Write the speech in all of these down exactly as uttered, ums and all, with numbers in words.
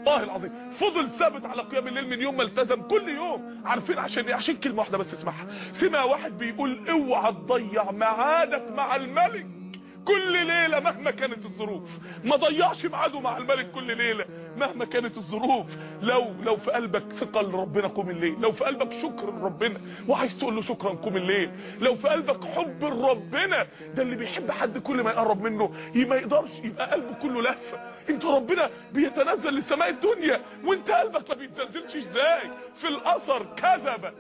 والله العظيم فضل ثابت على قيام الليل من يوم ما التزم كل يوم. عارفين عشان ايه؟ عشان كلمه واحده بس اسمعها. سمع واحد بيقول اوعى تضيع ميعادك مع الملك كل ليلة مهما كانت الظروف. ما ضيعش ميعاده مع الملك كل ليلة مهما كانت الظروف. لو لو في قلبك ثقة لربنا قوم الليل، لو في قلبك شكر لربنا وعايز تقول له شكرا قوم الليل، لو في قلبك حب لربنا، ده اللي بيحب حد كل ما يقرب منه ما يقدرش يبقى قلبه كله لهفة. انت ربنا بيتنزل لسماء الدنيا وانت قلبك ما بيتنزلش ازاي؟ في الاثر كذب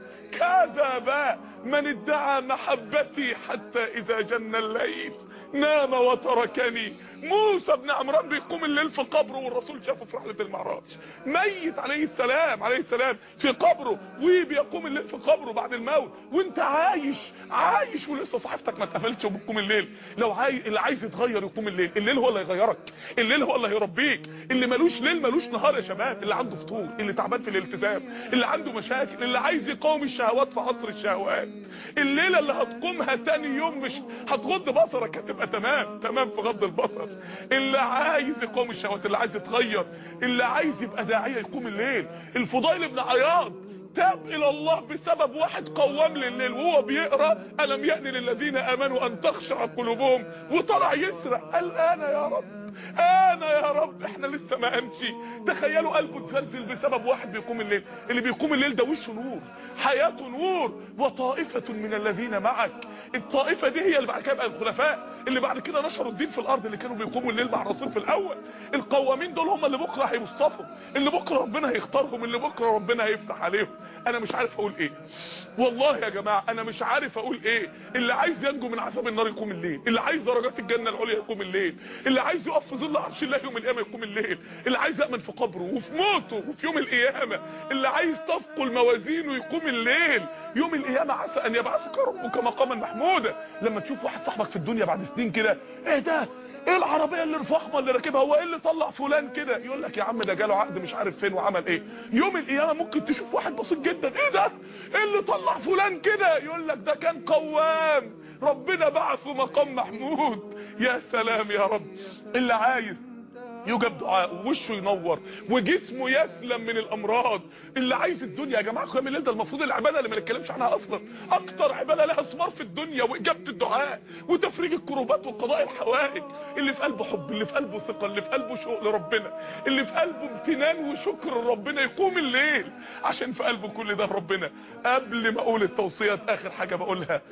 كذب من ادعى محبتي حتى اذا جن الليل نام وتركني. موسى بن عمران بيقوم الليل في قبره والرسول شافه في رحلة المعراج، ميت عليه السلام عليه السلام في قبره وبيقوم الليل في قبره بعد الموت، وانت عايش عايش ولسه صحيفتك ما اتقفلتش وبتقوم الليل. لو عايز اللي عايز يتغير يقوم الليل، الليل هو اللي هيغيرك، الليل هو اللي هيربيك. اللي ملوش ليل ملوش نهار يا شباب، اللي عنده فطور، اللي تعبان في الالتزام، اللي عنده مشاكل، اللي عايز يقاوم الشهوات في عصر الشهوات. الليله اللي هتقومها تاني يوم مش هتغض بصرك، هتبقى تمام تمام في غض البصر. اللي عايز يقوم الشهوات، اللي عايز يتغير، اللي عايز يبقى داعيه يقوم الليل. الفضيل بن عياض تاب الى الله بسبب واحد قوام لليل وهو بيقرا الم يأن للذين امنوا ان تخشع قلوبهم، وطلع يسرق. قال انا يا رب انا يا رب. احنا لسه ما امشي. تخيلوا قلبه اتزلزل بسبب واحد بيقوم الليل. اللي بيقوم الليل ده وشه نور، حياته نور. وطائفة من الذين معك، الطائفة دي هي اللي بعد كده بقى الخلفاء اللي بعد كده نشروا الدين في الارض، اللي كانوا بيقوموا الليل مع الرسول في الاول. القوامين دول هم اللي بكره هيصطفوا، اللي بكره ربنا هيختارهم، اللي بكره ربنا هيفتح عليهم. انا مش عارف اقول ايه والله يا جماعه، انا مش عارف اقول ايه. اللي عايز ينجو من عذاب النار يقوم الليل، اللي عايز درجات الجنه العليا يقوم الليل، اللي عايز يقف في ظل عرش الله يوم القيامه يقوم الليل، اللي عايز يامن في قبره وفي موته وفي يوم القيامه، اللي عايز تثقل موازينه يقوم الليل. يوم القيامه عسى ان يبعثك ربك مقاما محمودا. لما تشوف واحد صاحبك في الدنيا بعد سنين كده، ايه ده؟ ايه العربيه اللي الفخمه اللي راكبها؟ هو ايه اللي طلع فلان كده؟ يقول لك يا عم ده جاله عقد مش عارف فين وعمل ايه. يوم القيامه ممكن تشوف واحد بسيط جدا، ايه ده؟ ايه اللي طلع فلان كده؟ يقول لك ده كان قوام ربنا بعثه مقام محمود. يا سلام يا رب. اللي عايز يجب دعاء ووشه ينور وجسمه يسلم من الامراض. اللي عايز الدنيا يا جماعه قيام الليل ده المفروض العباده اللي ما نتكلمش عنها اصلا، اكتر عباده لها ثمار في الدنيا، واجابه الدعاء وتفريج الكروبات وقضاء الحوائج. اللي في قلبه حب، اللي في قلبه ثقه، اللي في قلبه شوق لربنا، اللي في قلبه امتنان وشكر لربنا يقوم الليل عشان في قلبه كل ده ربنا. قبل ما اقول التوصيات اخر حاجه بقولها،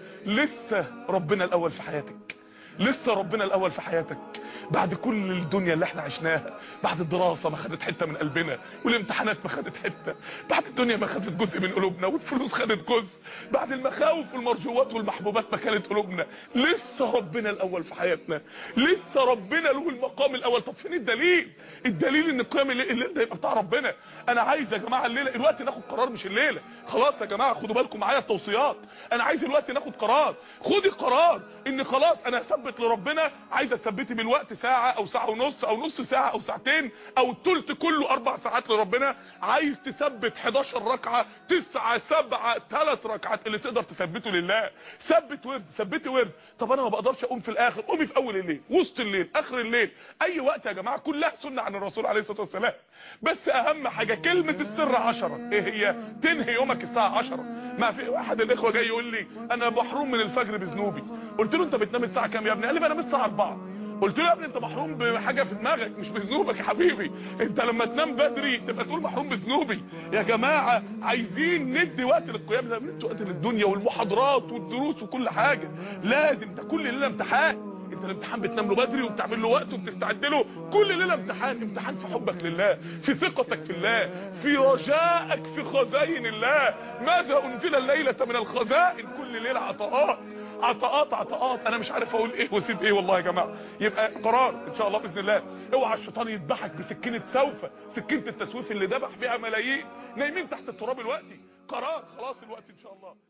لسه ربنا الاول في حياتك، لسه ربنا الاول في حياتك. بعد كل الدنيا اللي احنا عشناها، بعد الدراسة ما خدت حتة من قلبنا، والامتحانات ما خدت حتة، بعد الدنيا ما خدت جزء من قلوبنا، والفلوس خدت جزء، بعد المخاوف والمرجوات والمحبوبات ما كانت قلوبنا، لسه ربنا الاول في حياتنا، لسه ربنا له المقام الاول. طب فين الدليل؟ الدليل ان قيام الليل ده يبقى بتاع ربنا. انا عايز يا جماعه الليله الوقت ناخد قرار، مش الليله. خلاص يا جماعه خدوا بالكم معايا التوصيات. انا عايز الوقت ناخد قرار. خدي قرار ان خلاص انا هثبت لربنا. عايزه تثبتي بالوقت ساعه او ساعه ونص او نص ساعه او ساعتين او الثلث كله اربع ساعات لربنا. عايز تثبت حداشر ركعه، تسعة سبعة ثلاث ركعات اللي تقدر تثبته لله. ثبت ورد، ثبتي ورد. طب انا ما بقدرش اقوم في الاخر، قومي في اول الليل، وسط الليل، اخر الليل، اي وقت يا جماعه. كلها سنه عن الرسول عليه الصلاه والسلام. بس اهم حاجه كلمه السر عشرة. ايه هي؟ تنهي يومك الساعه عشرة. ما في واحد الاخوه جاي يقول لي انا محروم من الفجر بذنوبي. قلت له انت بتنام الساعه كام يا ابني؟ قال لي بنام الساعه أربعة. قلت له يا ابني انت محروم بحاجه في دماغك مش بذنوبك يا حبيبي. انت لما تنام بدري تبقى تقول محروم بذنوبي. يا جماعه عايزين ندي وقت للقيام، زي ما ندي وقت للدنيا والمحاضرات والدروس وكل حاجه. لازم ده كل ليله امتحان. انت الامتحان بتنام له بدري وبتعمل له وقت وبتستعد له. كل ليله امتحان، امتحان في حبك لله، في ثقتك في الله، في رجائك في خزائن الله. ماذا انزل الليله من الخزائن؟ كل ليله عطاءات عطاءات عطاءات. انا مش عارف اقول ايه واسيب ايه والله يا جماعه. يبقى قرار ان شاء الله باذن الله. اوعى الشيطان يذبحك بسكينه سوف، سكينه التسويف اللي ذبح بيها ملايين نايمين تحت التراب الوقتي. قرار خلاص الوقت ان شاء الله.